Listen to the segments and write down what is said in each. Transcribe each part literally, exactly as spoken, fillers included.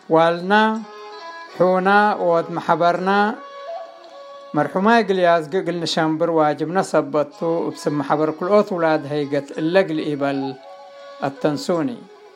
والنا حونا ود محبرنا مرحوما قلياز قلنا شامبر واجبنا صبتو بسم محبر كل أوت ولاد هيقت اللقل إبل التنسوني.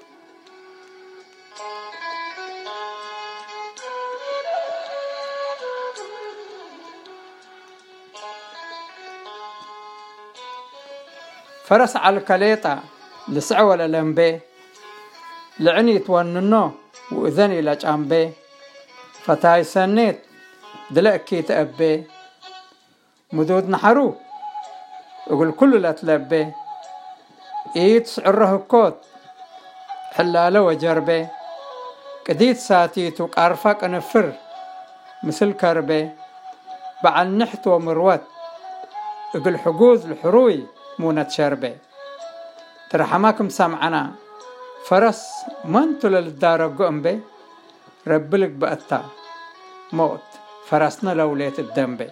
فرس على الكليطة لسع ولا لنبي لعني توننو وإذني لجنبي فتاي سنيت دلأكي تأبي مدود نحرو أقول كله لا تلبي إيد سعره كوت حلاله وجربي قديت ساتيتو قارفك أنفر مثل كربي بعل نحت ومروت أقول حجوز الحروي مونة شربي ترحماكم سمعنا فرس منتو للدار قنبي ربلك بقتا موت فرسنا لوليت الدنبي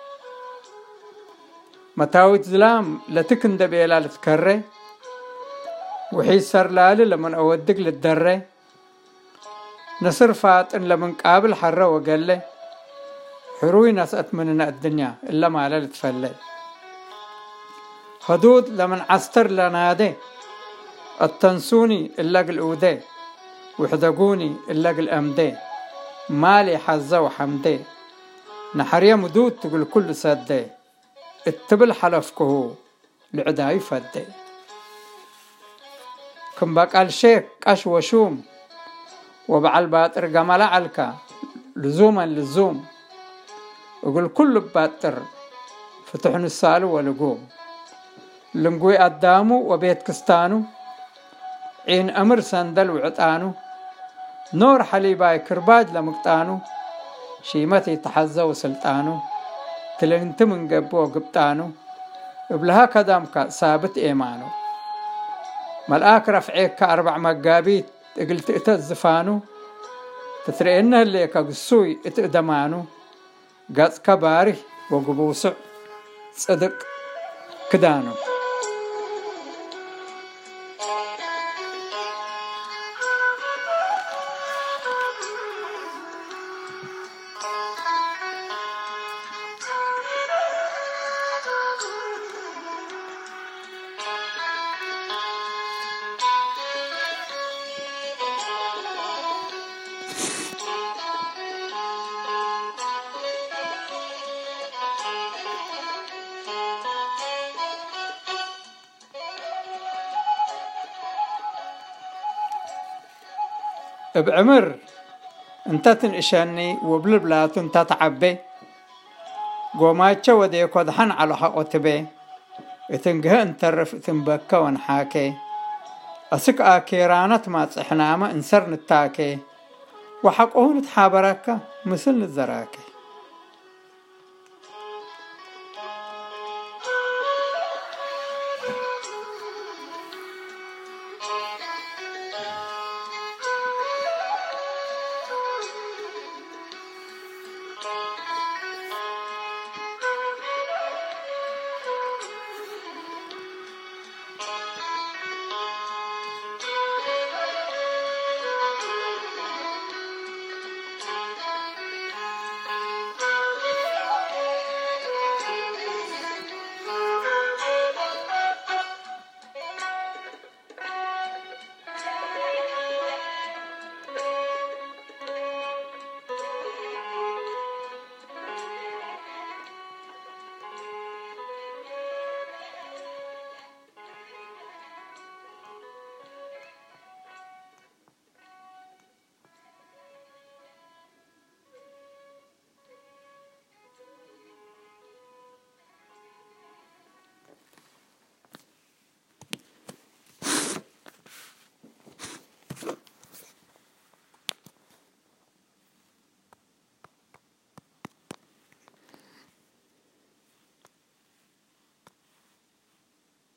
متاوت زلام لتكن دبيلا لتكري وحي سرلالي لمن أودق للدري نصر فاتن لمن قابل حرة وقال حروي ناس أتمنى الدنيا إلا ما على لتفلي حدود لمن عستر لنادي التنسوني إلا الأودي وحدقوني إلا الأمدي مالي حزة وحمدي نحريا مدود تقول كل سدي اتبل حلفكه لعداي فدي كم بقى الشيك قش وشوم وبعل باطر جمال علكا لزوما للزوم يقول كل باطر فتحن السالو ولقوم لنقوي قدامه وبيت كستانو عين أمر سندل وعطانو نور حليباي كرباج لمقطانو شيمتي تحزة وسلطانو تلنت من قبو وقبطانو بلها كدامك ثابت إيمانو ملآك رفعيك كأربع مقابيت قلت اتزفانو تترئنها اللي كقصوي اتقدمانو قاس كباري وقبوسع صدق كدانو بعمر انت تنقشاني وبالبلات انت تعبي قوماتش وديك ودحن على حقوتبي اتنقه انترف اتنبكا ونحاكي اسك اكيرانت ما تصحناما انسر نتاكي وحقوه نتحابركا مثل الزراكي